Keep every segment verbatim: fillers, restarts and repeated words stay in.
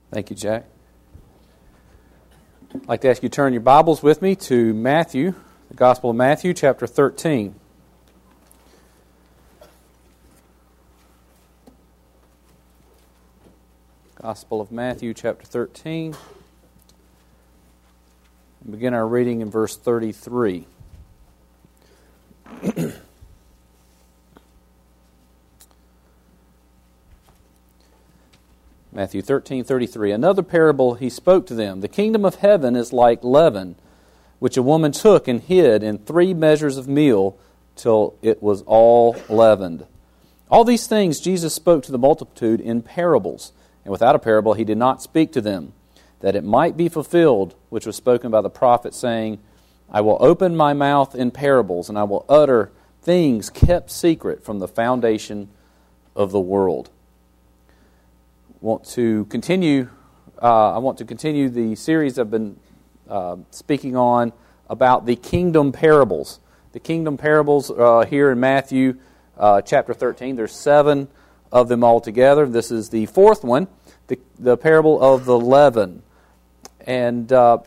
Thank you, Jack. I'd like to ask you to turn your Bibles with me to Matthew, the Gospel of Matthew, chapter thirteen. Gospel of Matthew, chapter thirteen. We begin our reading in verse thirty-three. Matthew thirteen thirty-three. Another parable he spoke to them. The kingdom of heaven is like leaven, which a woman took and hid in three measures of meal till it was all leavened. All these things Jesus spoke to the multitude in parables, and without a parable he did not speak to them, that it might be fulfilled, which was spoken by the prophet, saying, I will open my mouth in parables, and I will utter things kept secret from the foundation of the world. Want to continue? Uh, I want to continue the series I've been uh, speaking on about the kingdom parables. The kingdom parables uh, here in Matthew uh, chapter thirteen. There's seven of them altogether. This is the fourth one, the the parable of the leaven, and uh,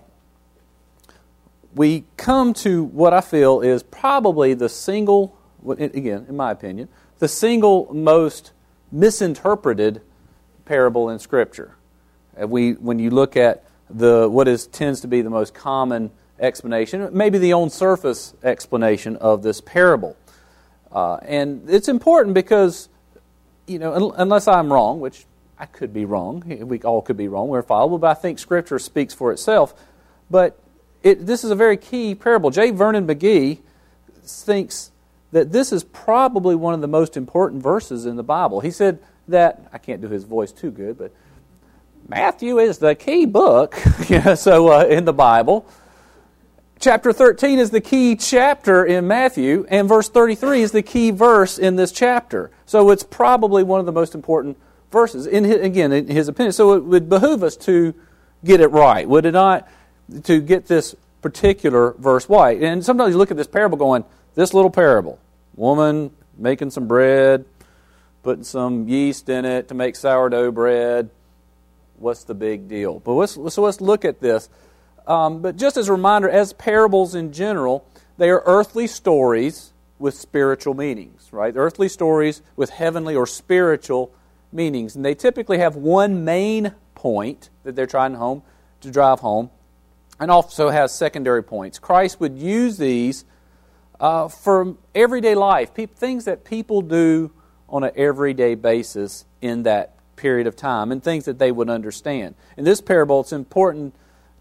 we come to what I feel is probably the single, again, in my opinion, the single most misinterpreted parable in Scripture. And we, when you look at the what is tends to be the most common explanation, maybe the on-surface explanation of this parable, uh, and it's important because, you know, un- unless I'm wrong, which I could be wrong, we all could be wrong, we're fallible, but I think Scripture speaks for itself. But it, this is a very key parable. J. Vernon McGee thinks that this is probably one of the most important verses in the Bible. He said that, I can't do his voice too good, but Matthew is the key book, yeah, so uh, in the Bible. Chapter thirteen is the key chapter in Matthew, and verse thirty-three is the key verse in this chapter. So it's probably one of the most important verses, in his, again, in his opinion. So it would behoove us to get it right, would it not? To get this particular verse right. And sometimes you look at this parable going, this little parable, woman making some bread, putting some yeast in it to make sourdough bread. What's the big deal? But let's, so let's look at this. Um, but just as a reminder, as parables in general, they are earthly stories with spiritual meanings, right? Earthly stories with heavenly or spiritual meanings. And they typically have one main point that they're trying home to drive home, and also has secondary points. Christ would use these uh, for everyday life, pe- things that people do on an everyday basis in that period of time, and things that they would understand. In this parable, it's important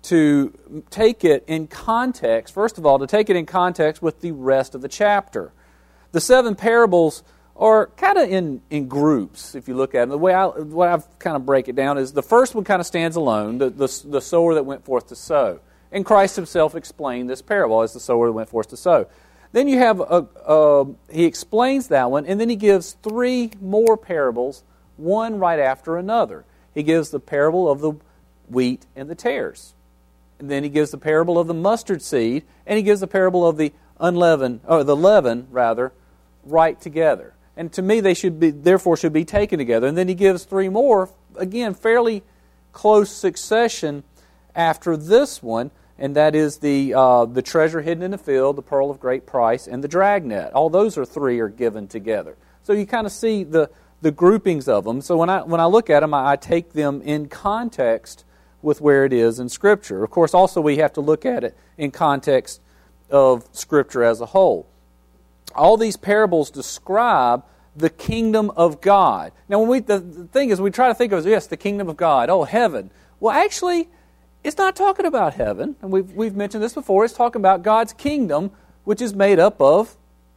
to take it in context, first of all, to take it in context with the rest of the chapter. The seven parables are kind of in, in groups, if you look at them. The way I, the way I've kind of break it down is the first one kind of stands alone, the, the, the sower that went forth to sow. And Christ himself explained this parable as the sower that went forth to sow. Then you have, a, a, he explains that one, and then he gives three more parables, one right after another. He gives the parable of the wheat and the tares. And then he gives the parable of the mustard seed, and he gives the parable of the unleavened, or the leaven, rather, right together. And to me, they should be, therefore, should be taken together. And then he gives three more, again, fairly close succession after this one, and that is the uh, the treasure hidden in the field, the pearl of great price, and the dragnet. All those are three are given together. So you kind of see the, the groupings of them. So when I when I look at them, I, I take them in context with where it is in Scripture. Of course, also we have to look at it in context of Scripture as a whole. All these parables describe the kingdom of God. Now, when we the, the thing is, we try to think of it as, yes, the kingdom of God, oh, heaven. Well, actually, it's not talking about heaven, and we've we've mentioned this before. It's talking about God's kingdom, which is made up of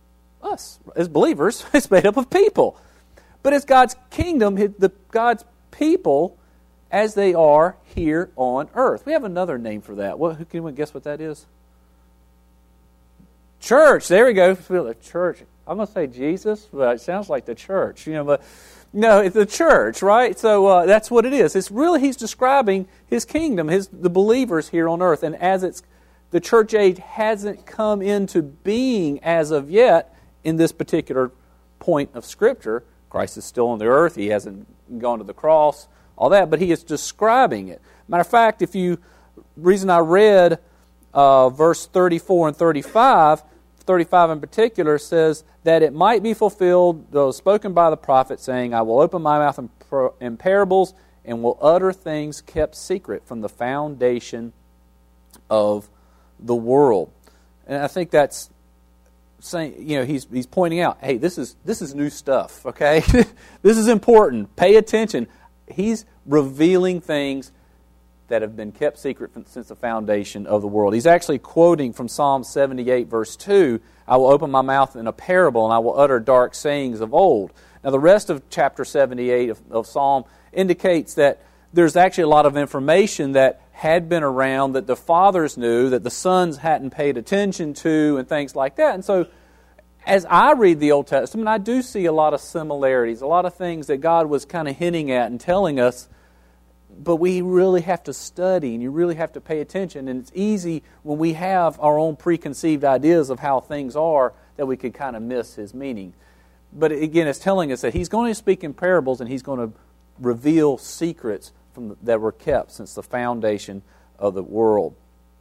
us as believers. It's made up of people, but it's God's kingdom, the God's people, as they are here on earth. We have another name for that. What? Who can anyone guess what that is? Church. There we go. The church. I'm going to say Jesus, but it sounds like the church, you know. But no, it's the church, right? So uh, that's what it is. It's really he's describing his kingdom, his the believers here on earth, and as it's the church age hasn't come into being as of yet in this particular point of Scripture. Christ is still on the earth. He hasn't gone to the cross. all that, but he is describing it. Matter of fact, if you, reason I read uh, verse thirty-four and thirty-five, thirty-five in particular says that it might be fulfilled, though spoken by the prophet, saying, I will open my mouth in, par- in parables and will utter things kept secret from the foundation of the world. And I think that's saying, you know, he's he's pointing out, hey, this is this is new stuff, okay? This is important. Pay attention. He's revealing things that have been kept secret from, since the foundation of the world. He's actually quoting from Psalm seventy-eight, verse two, I will open my mouth in a parable, and I will utter dark sayings of old. Now, the rest of chapter seventy-eight of, of Psalm indicates that there's actually a lot of information that had been around that the fathers knew, that the sons hadn't paid attention to, and things like that. And so, as I read the Old Testament, I do see a lot of similarities, a lot of things that God was kind of hinting at and telling us, but we really have to study, and you really have to pay attention. And it's easy when we have our own preconceived ideas of how things are that we could kind of miss His meaning. But again, it's telling us that He's going to speak in parables, and He's going to reveal secrets from the, that were kept since the foundation of the world.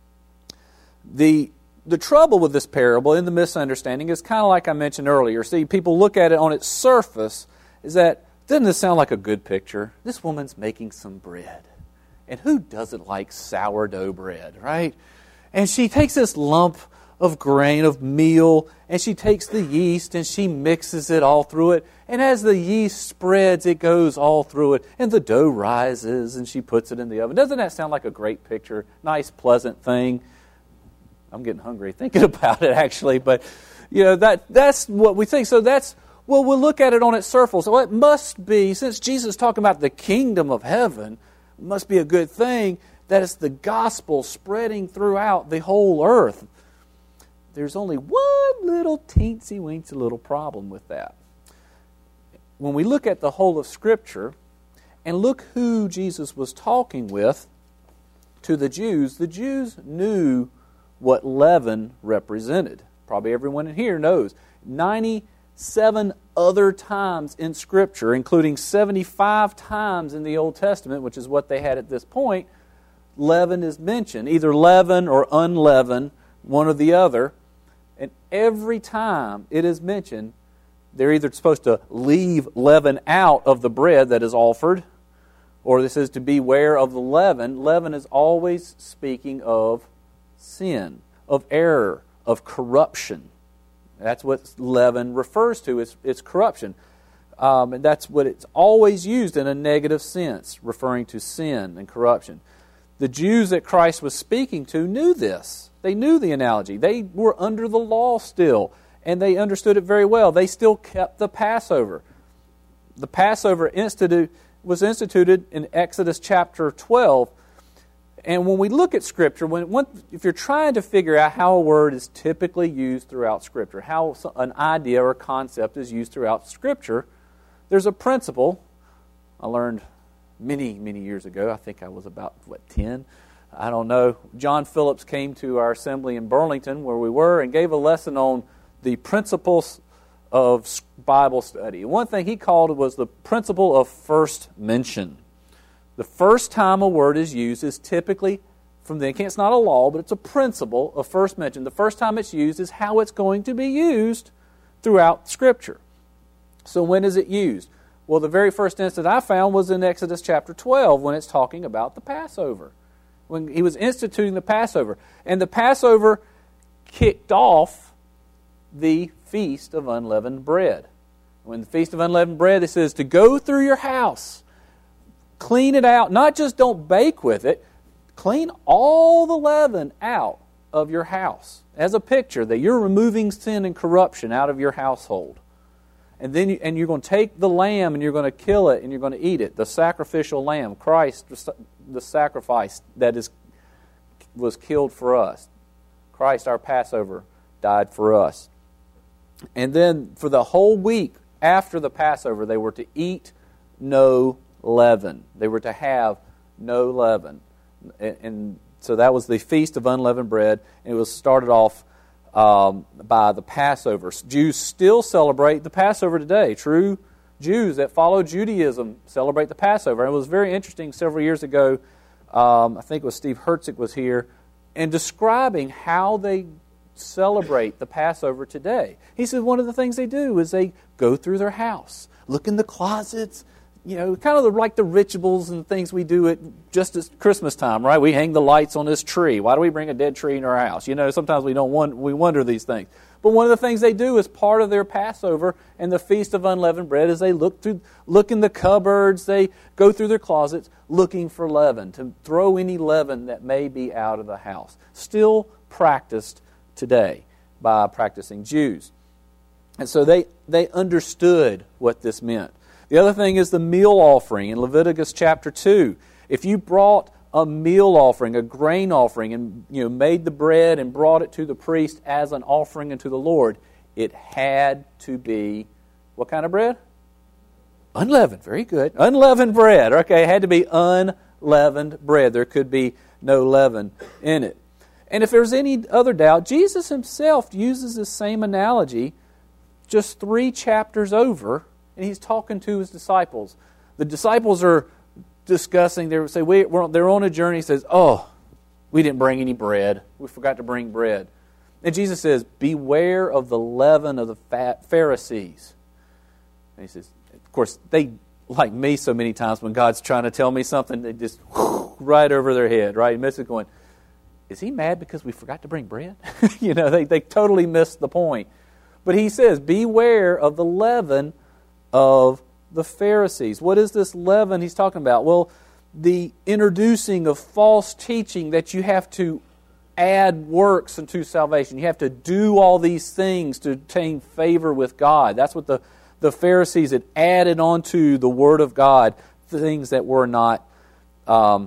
The the trouble with this parable, in the misunderstanding, is kind of like I mentioned earlier. See, people look at it on its surface, is that, doesn't this sound like a good picture? This woman's making some bread. And who doesn't like sourdough bread, right? And she takes this lump of grain, of meal, and she takes the yeast and she mixes it all through it. And as the yeast spreads, it goes all through it. And the dough rises and she puts it in the oven. Doesn't that sound like a great picture? Nice, pleasant thing. I'm getting hungry thinking about it, actually. But, you know, that that's what we think. So that's, well, we'll look at it on its surface. Well, it must be, since Jesus is talking about the kingdom of heaven, it must be a good thing that it's the gospel spreading throughout the whole earth. There's only one little teensy-weensy little problem with that. When we look at the whole of Scripture, and look who Jesus was talking with to the Jews, the Jews knew what leaven represented. Probably everyone in here knows. ninety-seven other times in Scripture, including seventy-five times in the Old Testament, which is what they had at this point, leaven is mentioned. Either leaven or unleavened, one or the other. And every time it is mentioned, they're either supposed to leave leaven out of the bread that is offered, or this is to beware of the leaven. Leaven is always speaking of sin, of error, of corruption. That's what leaven refers to. It's, it's corruption. Um, and that's what it's always used in a negative sense, referring to sin and corruption. The Jews that Christ was speaking to knew this. They knew the analogy. They were under the law still, and they understood it very well. They still kept the Passover. The Passover institute was instituted in Exodus chapter twelve. And when we look at Scripture, when one, if you're trying to figure out how a word is typically used throughout Scripture, how an idea or concept is used throughout Scripture, there's a principle I learned many, many years ago. I think I was about, what, ten? I don't know. John Phillips came to our assembly in Burlington, where we were, and gave a lesson on the principles of Bible study. And one thing he called it was the principle of first mention. The first time a word is used is typically, from the, it's not a law, but it's a principle of first mention. The first time it's used is how it's going to be used throughout Scripture. So when is it used? Well, the very first instance I found was in Exodus chapter twelve, when it's talking about the Passover. When he was instituting the Passover. And the Passover kicked off the Feast of Unleavened Bread. When the Feast of Unleavened Bread, it says to go through your house, clean it out. Not just don't bake with it, clean all the leaven out of your house. As a picture that you're removing sin and corruption out of your household. And then you, and you're going to take the lamb and you're going to kill it and you're going to eat it. The sacrificial lamb, Christ, the sacrifice that is was killed for us. Christ, our Passover, died for us. And then for the whole week after the Passover, they were to eat no leaven. They were to have no leaven. And, and so that was the Feast of Unleavened Bread. And it was started off um, by the Passover. Jews still celebrate the Passover today. True Jews that follow Judaism celebrate the Passover. And it was very interesting several years ago, um, I think it was Steve Herzig was here, and describing how they celebrate the Passover today. He said one of the things they do is they go through their house, look in the closets, you know, kind of like the rituals and things we do at just at Christmas time, right? We hang the lights on this tree. Why do we bring a dead tree in our house? You know, sometimes we don't want, we wonder these things. But one of the things they do as part of their Passover and the Feast of Unleavened Bread is they look through, look in the cupboards, they go through their closets looking for leaven, to throw any leaven that may be out of the house. Still practiced today by practicing Jews. And so they, they understood what this meant. The other thing is the meal offering in Leviticus chapter two. If you brought a meal offering, a grain offering, and you know made the bread and brought it to the priest as an offering unto the Lord, it had to be what kind of bread? Unleavened. Very good. Unleavened bread. Okay, it had to be unleavened bread. There could be no leaven in it. And if there's any other doubt, Jesus himself uses the same analogy just three chapters over, and he's talking to his disciples. The disciples are discussing, they say, we, we're, they're on a journey. He says, oh, we didn't bring any bread. We forgot to bring bread. And Jesus says, beware of the leaven of the Pharisees. And he says, of course, they, like me so many times when God's trying to tell me something, they just whoosh, right over their head, right? Miss it going, is he mad because we forgot to bring bread? you know, they, they totally missed the point. But he says, beware of the leaven of the Pharisees. What is this leaven he's talking about? Well, the introducing of false teaching that you have to add works unto salvation. You have to do all these things to obtain favor with God. That's what the, the Pharisees had added onto the Word of God, things that were not um,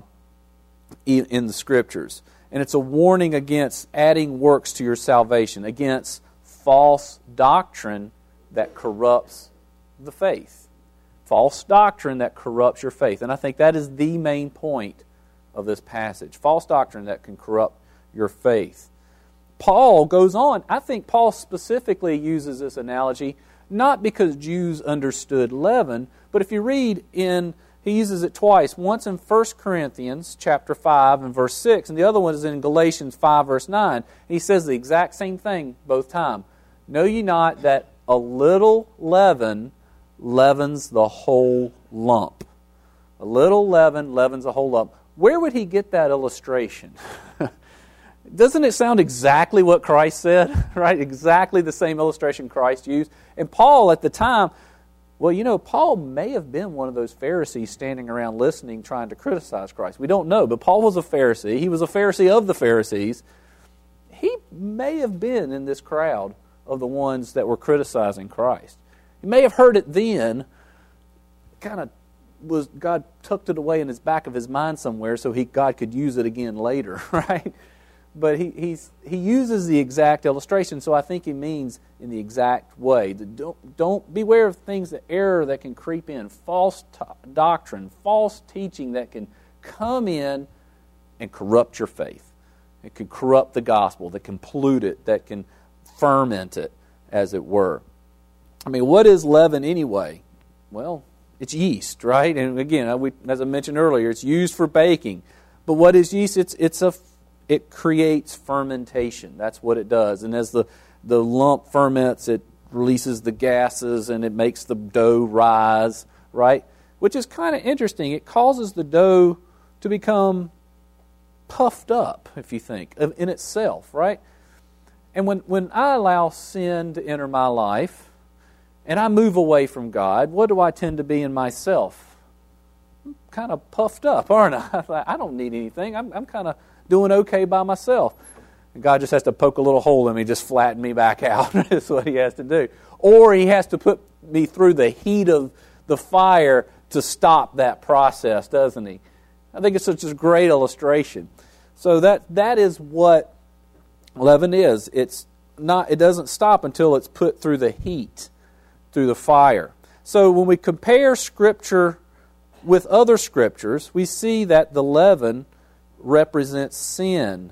in the Scriptures. And it's a warning against adding works to your salvation, against false doctrine that corrupts the faith. False doctrine that corrupts your faith. And I think that is the main point of this passage. False doctrine that can corrupt your faith. Paul goes on. I think Paul specifically uses this analogy not because Jews understood leaven, but if you read in, he uses it twice. Once in First Corinthians chapter five and verse six, and the other one is in Galatians five verse nine. He says the exact same thing both times. Know ye not that a little leaven leavens the whole lump. A little leaven leavens the whole lump. Where would he get that illustration? Doesn't it sound exactly what Christ said? Right? Exactly the same illustration Christ used. And Paul at the time, well, you know, Paul may have been one of those Pharisees standing around listening, trying to criticize Christ. We don't know, but Paul was a Pharisee. He was a Pharisee of the Pharisees. He may have been in this crowd of the ones that were criticizing Christ. He may have heard it then, kind of was God tucked it away in his back of his mind somewhere so he God could use it again later, right? But he he's, he uses the exact illustration, so I think he means in the exact way. Don't, don't beware of things, the error that can creep in, false t- doctrine, false teaching that can come in and corrupt your faith. It can corrupt the gospel, that can pollute it, that can ferment it, as it were. I mean, what is leaven anyway? Well, it's yeast, right? And again, we, as I mentioned earlier, it's used for baking. But what is yeast? It's it's a it creates fermentation. That's what it does. And as the, the lump ferments, it releases the gases and it makes the dough rise, right? Which is kind of interesting. It causes the dough to become puffed up, if you think, in itself, right? And when, when I allow sin to enter my life and I move away from God, what do I tend to be in myself? I'm kind of puffed up, aren't I? I don't need anything. I'm, I'm kind of doing okay by myself. And God just has to poke a little hole in me, just flatten me back out. That's what he has to do. Or he has to put me through the heat of the fire to stop that process, doesn't he? I think it's such a great illustration. So that that is what leaven is. It's not. It doesn't stop until it's put through the heat, through the fire. So when we compare Scripture with other Scriptures, we see that the leaven represents sin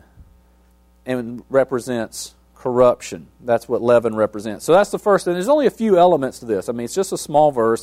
and represents corruption. That's what leaven represents. So that's the first. And there's only a few elements to this. I mean, it's just a small verse.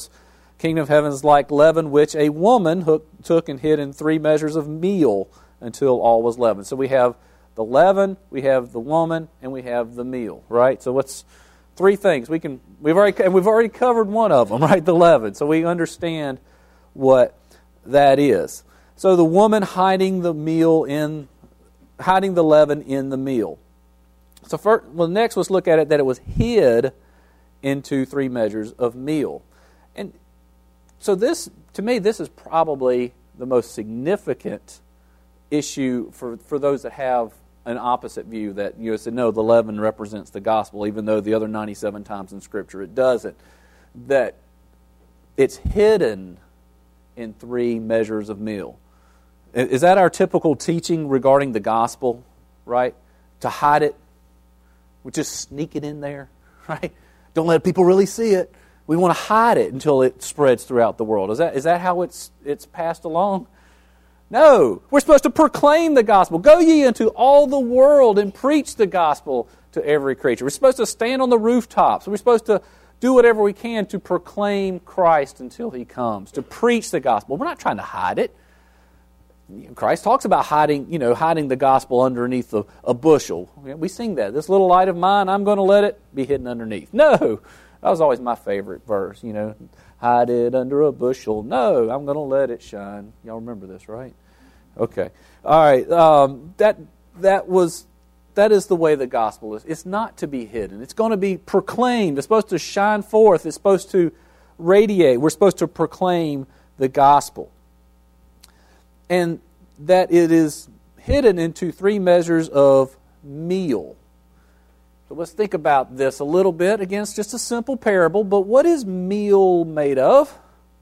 Kingdom of heaven is like leaven, which a woman hook, took and hid in three measures of meal until all was leavened. So we have the leaven, we have the woman, and we have the meal, right? So what's three things we can we've already and we've already covered one of them, right? The leaven. So we understand what that is. So the woman hiding the meal in hiding the leaven in the meal. So first, well, next let's look at it that it was hid into three measures of meal. And so this, to me, this is probably the most significant issue for, for those that have an opposite view that, you know, say, no, the leaven represents the gospel, even though the other ninety-seven times in Scripture it doesn't. That it's hidden in three measures of meal. Is that our typical teaching regarding the gospel, right? To hide it, we just sneak it in there, right? Don't let people really see it. We want to hide it until it spreads throughout the world. Is that is that how it's it's passed along? No. We're supposed to proclaim the gospel. Go ye into all the world and preach the gospel to every creature. We're supposed to stand on the rooftops. We're supposed to do whatever we can to proclaim Christ until He comes, to preach the gospel. We're not trying to hide it. Christ talks about hiding, you know, hiding the gospel underneath a, a bushel. We sing that. This little light of mine, I'm going to let it be hidden underneath. No. That was always my favorite verse, you know. Hide it under a bushel. No, I'm going to let it shine. Y'all remember this, right? Okay. All right. Um, that that was that is the way the gospel is. It's not to be hidden. It's going to be proclaimed. It's supposed to shine forth. It's supposed to radiate. We're supposed to proclaim the gospel. And that it is hidden into three measures of meal. So let's think about this a little bit. Again, it's just a simple parable, but what is meal made of?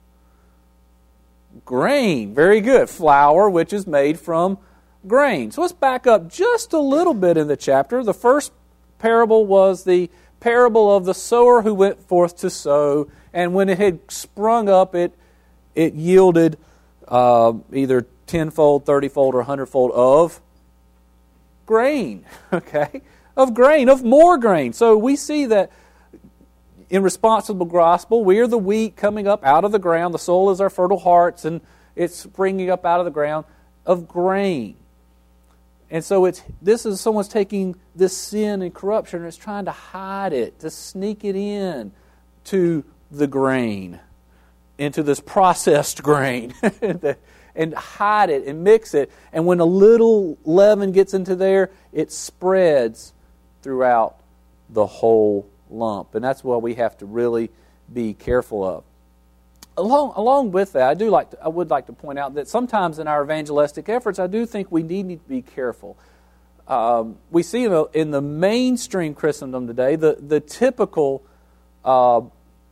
Grain. Very good. Flour, which is made from grain. So let's back up just a little bit in the chapter. The first parable was the parable of the sower who went forth to sow, and when it had sprung up, it it yielded uh, either tenfold, thirtyfold, or hundredfold of grain. Okay? Of grain, of more grain. So we see that in responsible gospel, we are the wheat coming up out of the ground. The soul is our fertile hearts, and it's springing up out of the ground of grain. And so it's this is someone's taking this sin and corruption and is trying to hide it, to sneak it in to the grain, into this processed grain, and hide it and mix it. And when a little leaven gets into there, it spreads throughout the whole lump. And that's what we have to really be careful of. Along, along with that, I do like to, I would like to point out that sometimes in our evangelistic efforts, I do think we need to be careful. Um, we see in the, in the mainstream Christendom today, the, the typical uh,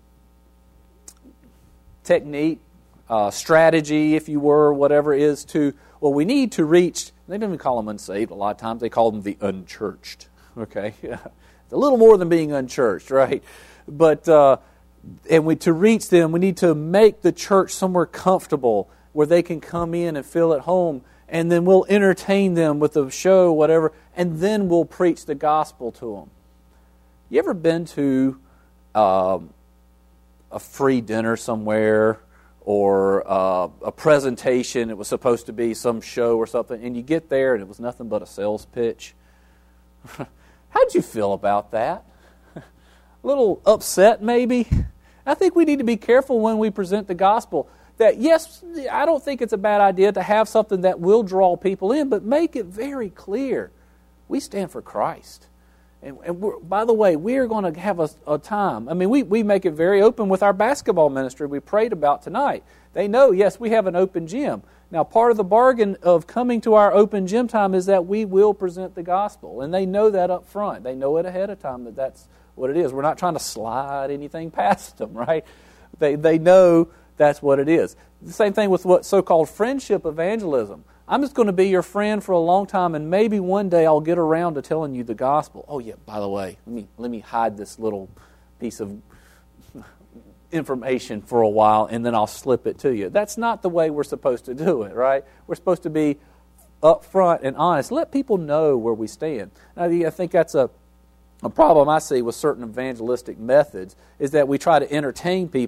technique, uh, strategy, if you were, whatever, is to, well, we need to reach, they don't even call them unsaved a lot of times, they call them the unchurched. Okay? It's a little more than being unchurched, right? But, uh, and we to reach them, we need to make the church somewhere comfortable where they can come in and feel at home, and then we'll entertain them with a show, whatever, and then we'll preach the gospel to them. You ever been to um, a free dinner somewhere, or uh, a presentation? It was supposed to be some show or something, and you get there and it was nothing but a sales pitch. How'd you feel about that? A little upset, maybe? I think we need to be careful when we present the gospel. That, yes, I don't think it's a bad idea to have something that will draw people in, but make it very clear. We stand for Christ. And, and we're, by the way, we are going to have a, a time. I mean, we, we make it very open with our basketball ministry we prayed about tonight. They know, yes, we have an open gym. Now, part of the bargain of coming to our open gym time is that we will present the gospel. And they know that up front. They know it ahead of time that that's what it is. We're not trying to slide anything past them, right? They they know that's what it is. The same thing with what so-called friendship evangelism. I'm just going to be your friend for a long time, and maybe one day I'll get around to telling you the gospel. Oh yeah, by the way, let me let me hide this little piece of information for a while, and then I'll slip it to you. That's not the way we're supposed to do it, right? We're supposed to be upfront and honest. Let people know where we stand. I, I think that's a A problem I see with certain evangelistic methods is that we try to entertain people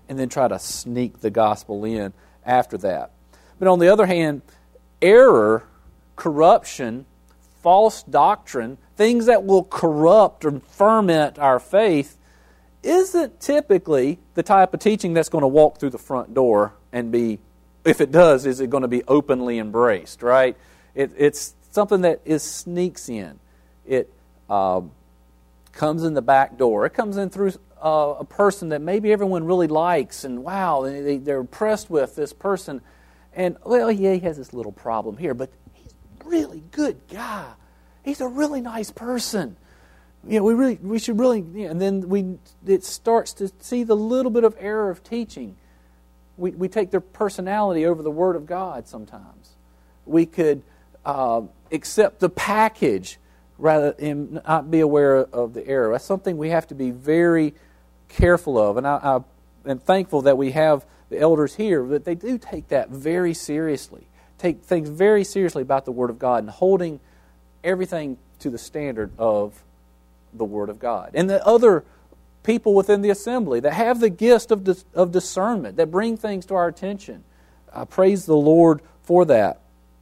and then try to sneak the gospel in after that. But on the other hand, error, corruption, false doctrine, things that will corrupt or ferment our faith, isn't typically the type of teaching that's going to walk through the front door and be, if it does, is it going to be openly embraced, right? It, it's something that is sneaks in. It um, comes in the back door. It comes in through uh, a person that maybe everyone really likes, and wow, they, they're impressed with this person. And, well, yeah, he has this little problem here, but he's a really good guy. He's a really nice person. You know, we really, we should really, you know, and then we, it starts to see the little bit of error of teaching. We we take their personality over the Word of God sometimes. We could uh, accept the package rather than not be aware of the error. That's something we have to be very careful of. And I, I am thankful that we have the elders here, that they do take that very seriously. Take things very seriously about the Word of God and holding everything to the standard of the Word of God. And the other people within the assembly that have the gift of dis- of discernment, that bring things to our attention. I praise the Lord for that.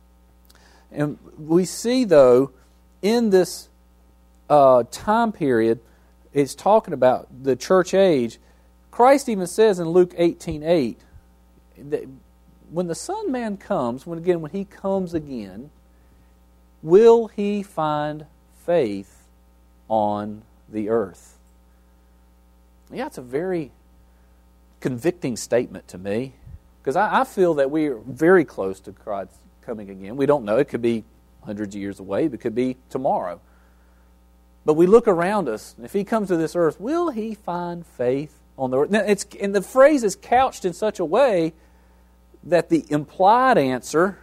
And we see, though, in this uh, time period, it's talking about the church age. Christ even says in Luke eighteen eight that when the Son Man comes, when again when He comes again, will He find faith on the earth? Yeah, it's a very convicting statement to me, because I, I feel that we are very close to Christ coming again. We don't know. It could be hundreds of years away. It could be tomorrow. But we look around us, and if He comes to this earth, will He find faith on the earth? Now, it's, and the phrase is couched in such a way that the implied answer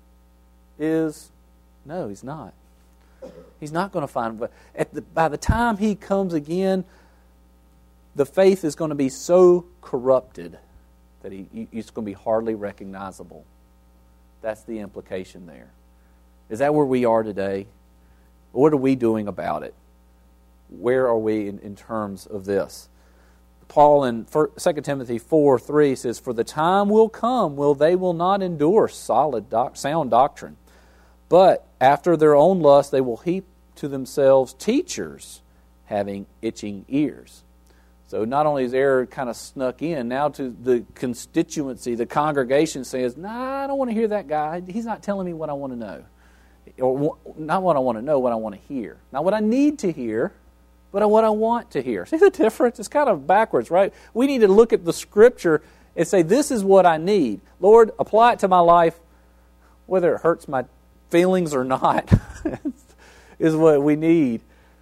is, no, He's not. He's not going to find. At the, by the time He comes again, the faith is going to be so corrupted that he, it's going to be hardly recognizable. That's the implication there. Is that where we are today? What are we doing about it? Where are we in, in terms of this? Paul in Second Timothy four three says, "For the time will come will they will not endure solid doc, sound doctrine, but after their own lust they will heap to themselves teachers having itching ears." So not only is error kind of snuck in, now to the constituency, the congregation says, "Nah, I don't want to hear that guy. He's not telling me what I want to know." Or not what I want to know, what I want to hear. Not what I need to hear, but what I want to hear. See the difference? It's kind of backwards, right? We need to look at the Scripture and say, this is what I need. Lord, apply it to my life, whether it hurts my feelings or not, is what we need.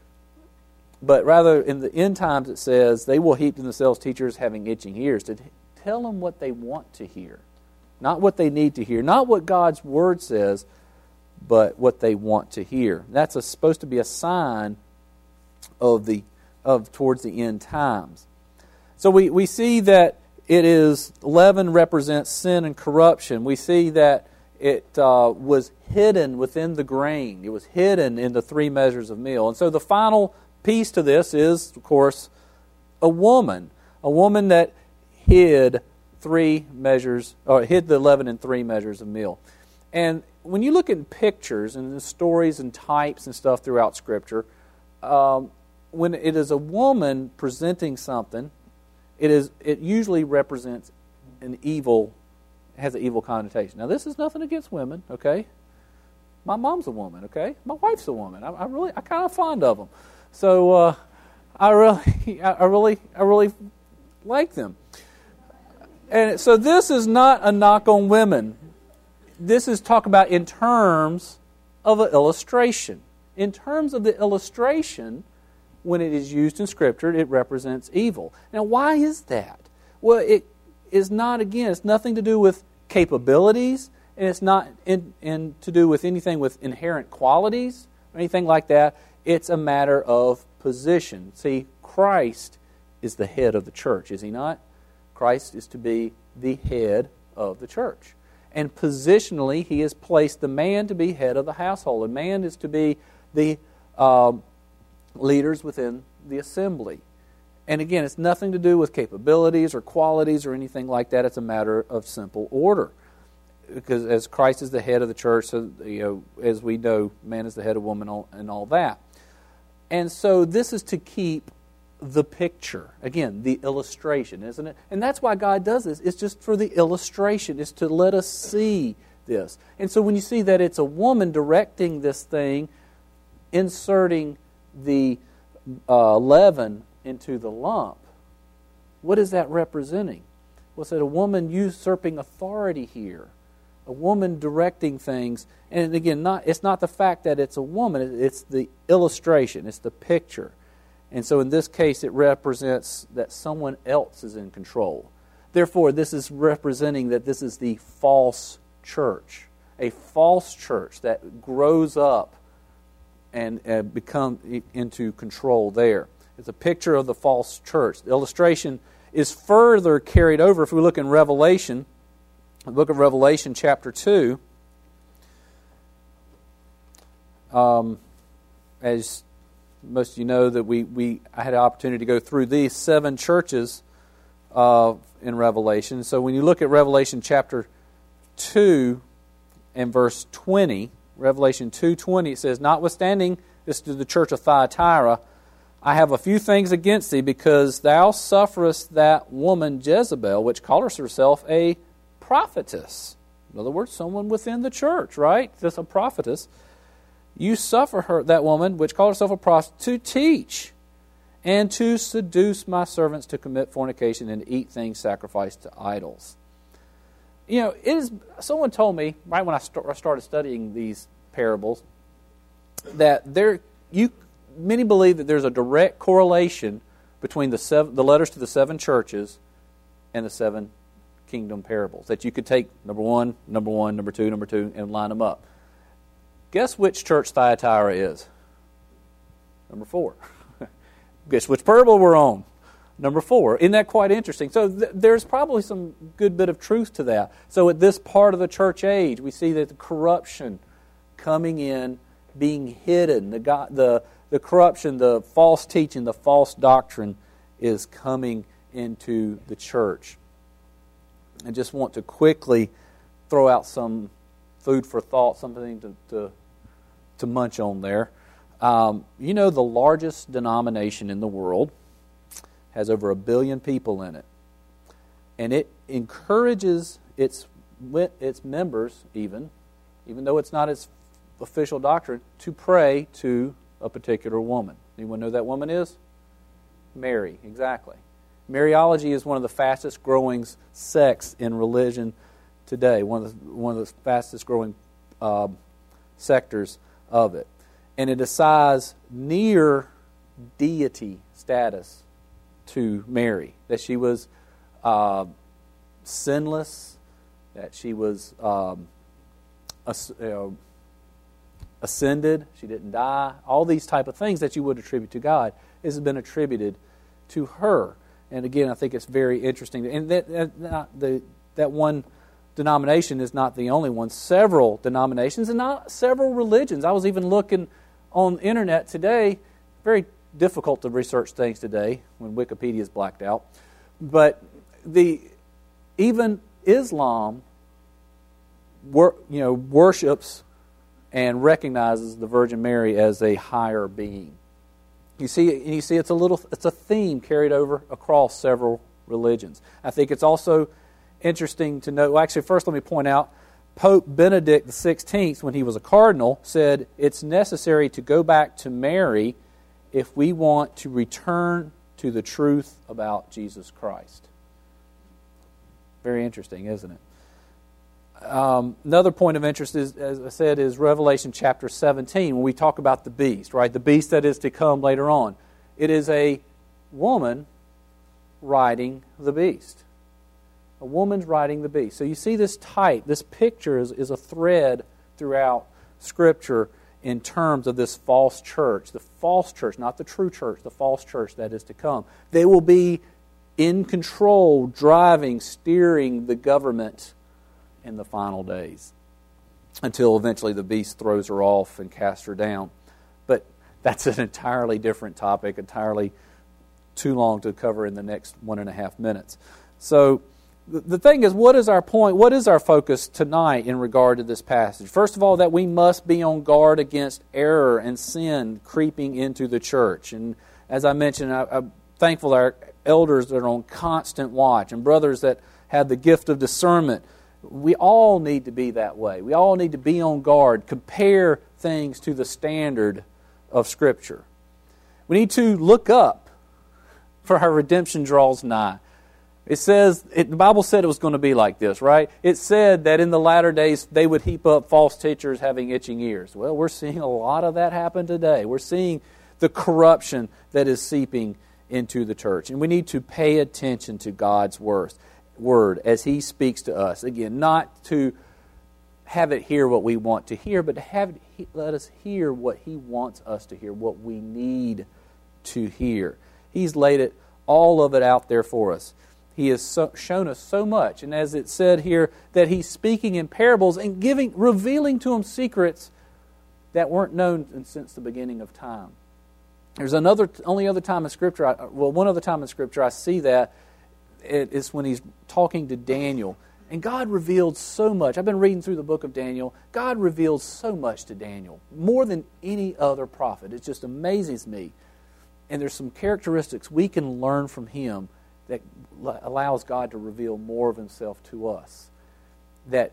But rather, in the end times, it says, they will heap to themselves teachers having itching ears, to tell them what they want to hear. Not what they need to hear. Not what God's Word says, but what they want to hear. That's a, supposed to be a sign of the of towards the end times. So we, we see that it is, leaven represents sin and corruption. We see that it uh, was hidden within the grain. It was hidden in the three measures of meal. And so the final piece to this is, of course, a woman. A woman that hid three measures, or hid the leaven in three measures of meal. And when you look at pictures and the stories and types and stuff throughout Scripture, um, when it is a woman presenting something, it is it usually represents an evil, has an evil connotation. Now, this is nothing against women, okay? My mom's a woman, okay? My wife's a woman. I, I really, I kind of fond of them. So uh, I really, I really, I really like them. And so this is not a knock on women. This is talk about in terms of an illustration. In terms of the illustration, when it is used in Scripture, it represents evil. Now, why is that? Well, it is not, again, it's nothing to do with capabilities, and it's not in, in, to do with anything with inherent qualities or anything like that. It's a matter of position. See, Christ is the head of the church, is He not? Christ is to be the head of the church. And positionally, He has placed the man to be head of the household. The man is to be the um, leaders within the assembly. And again, it's nothing to do with capabilities or qualities or anything like that. It's a matter of simple order. Because as Christ is the head of the church, so, you know, as we know, man is the head of woman and all that. And so this is to keep the picture. Again, the illustration, isn't it? And that's why God does this. It's just for the illustration. It's to let us see this. And so when you see that it's a woman directing this thing, inserting the uh, leaven into the lump, what is that representing? Well, it's that a woman usurping authority here. A woman directing things. And again, not it's not the fact that it's a woman, it's the illustration, it's the picture. And so in this case, it represents that someone else is in control. Therefore, this is representing that this is the false church. A false church that grows up and uh, become into control there. It's a picture of the false church. The illustration is further carried over if we look in Revelation, the book of Revelation, chapter two. Um, as most of you know, that we, we I had an opportunity to go through these seven churches uh, in Revelation. So when you look at Revelation chapter two and verse twenty, Revelation two twenty, it says, "Notwithstanding," this is to the church of Thyatira, "I have a few things against thee, because thou sufferest that woman Jezebel, which calleth herself a prophetess." In other words, someone within the church, right? That's a prophetess. "You suffer her, that woman, which calleth herself a prophet, to teach and to seduce my servants to commit fornication and to eat things sacrificed to idols." You know, it is. Someone told me right when I st- started studying these parables that there you many believe that there's a direct correlation between the seven, the letters to the seven churches and the seven kingdom parables. That you could take number one, number one, number two, number two, and line them up. Guess which church Thyatira is? Number four. Guess which parable we're on? Number four. Isn't that quite interesting? So th- there's probably some good bit of truth to that. So at this part of the church age, we see that the corruption coming in, being hidden, the God, the the corruption, the false teaching, the false doctrine is coming into the church. I just want to quickly throw out some food for thought, something to to, to munch on there. Um, you know, the largest denomination in the world has over a billion people in it. And it encourages its its members, even, even though it's not its official doctrine, to pray to a particular woman. Anyone know who that woman is? Mary, exactly. Mariology is one of the fastest growing sects in religion today, one of the, one of the fastest growing uh, sectors of it. And it assigns near deity status to Mary, that she was uh, sinless, that she was um, ass- uh, ascended, she didn't die. All these type of things that you would attribute to God has been attributed to her. And again, I think it's very interesting. And that that, not the, that one denomination is not the only one. Several denominations and not several religions. I was even looking on the internet today, very difficult to research things today when Wikipedia is blacked out. But the even Islam, wor, you know, worships and recognizes the Virgin Mary as a higher being. You see, you see, it's a little, it's a theme carried over across several religions. I think it's also interesting to note. Well, actually, first let me point out, Pope Benedict the sixteenth, when he was a cardinal, said it's necessary to go back to Mary if we want to return to the truth about Jesus Christ. Very interesting, isn't it? Um, another point of interest is, as I said, is Revelation chapter seventeen, when we talk about the beast, right? The beast that is to come later on. It is a woman riding the beast. A woman's riding the beast. So you see this type, this picture is, is a thread throughout Scripture in terms of this false church. The false church, not the true church, the false church that is to come. They will be in control, driving, steering the government in the final days, until eventually the beast throws her off and casts her down. But that's an entirely different topic, entirely too long to cover in the next one and a half minutes. So the, the thing is, what is our point? What is our focus tonight in regard to this passage? First of all, that we must be on guard against error and sin creeping into the church. And as I mentioned, I, I'm thankful that our elders that are on constant watch and brothers that have the gift of discernment. We all need to be that way. We all need to be on guard, compare things to the standard of Scripture. We need to look up, for our redemption draws nigh. It says, it, the Bible said it was going to be like this, right? It said that in the latter days they would heap up false teachers having itching ears. Well, we're seeing a lot of that happen today. We're seeing the corruption that is seeping into the church. And we need to pay attention to God's word, word as He speaks to us. Again, not to have it hear what we want to hear, but to have it, let us hear what He wants us to hear, what we need to hear. He's laid it, all of it out there for us. He has so, shown us so much. And as it said here, that He's speaking in parables and giving, revealing to them secrets that weren't known since the beginning of time. There's another, only other time in Scripture, I, well, one other time in Scripture I see that, it is when He's talking to Daniel. And God revealed so much. I've been reading through the book of Daniel. God revealed so much to Daniel, more than any other prophet. It just amazes me. And there's some characteristics we can learn from him that allows God to reveal more of Himself to us. That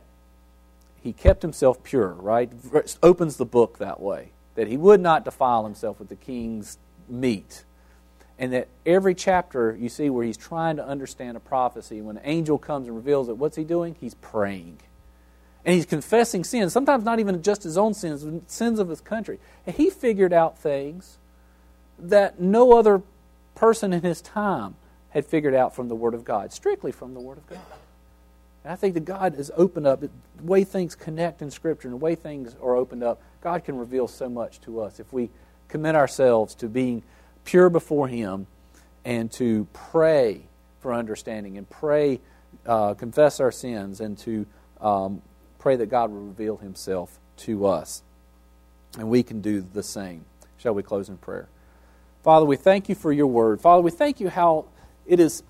He kept Himself pure, right? Opens the book that way. That He would not defile Himself with the king's meat. And that every chapter you see where He's trying to understand a prophecy, when an angel comes and reveals it, what's He doing? He's praying. And He's confessing sins, sometimes not even just His own sins, but sins of His country. And He figured out things that no other person in His time had figured out from the Word of God, strictly from the Word of God. And I think that God has opened up, the way things connect in Scripture and the way things are opened up, God can reveal so much to us if we commit ourselves to being pure before Him and to pray for understanding and pray, uh, confess our sins and to um, pray that God will reveal Himself to us. And we can do the same. Shall we close in prayer? Father, we thank You for Your Word. Father, we thank You how it is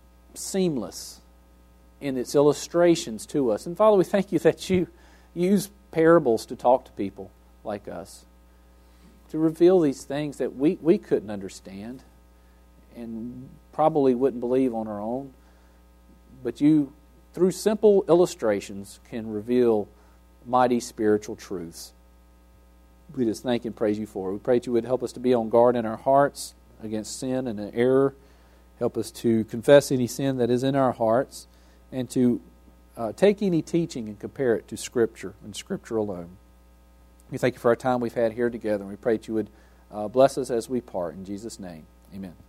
seamless in its illustrations to us. And Father, we thank You that You use parables to talk to people like us, to reveal these things that we, we couldn't understand and probably wouldn't believe on our own. But You, through simple illustrations, can reveal mighty spiritual truths. We just thank and praise You for it. We pray that You would help us to be on guard in our hearts against sin and error. Help us to confess any sin that is in our hearts and to uh, take any teaching and compare it to Scripture and Scripture alone. We thank You for our time we've had here together, and we pray that You would uh, bless us as we part. In Jesus' name, amen.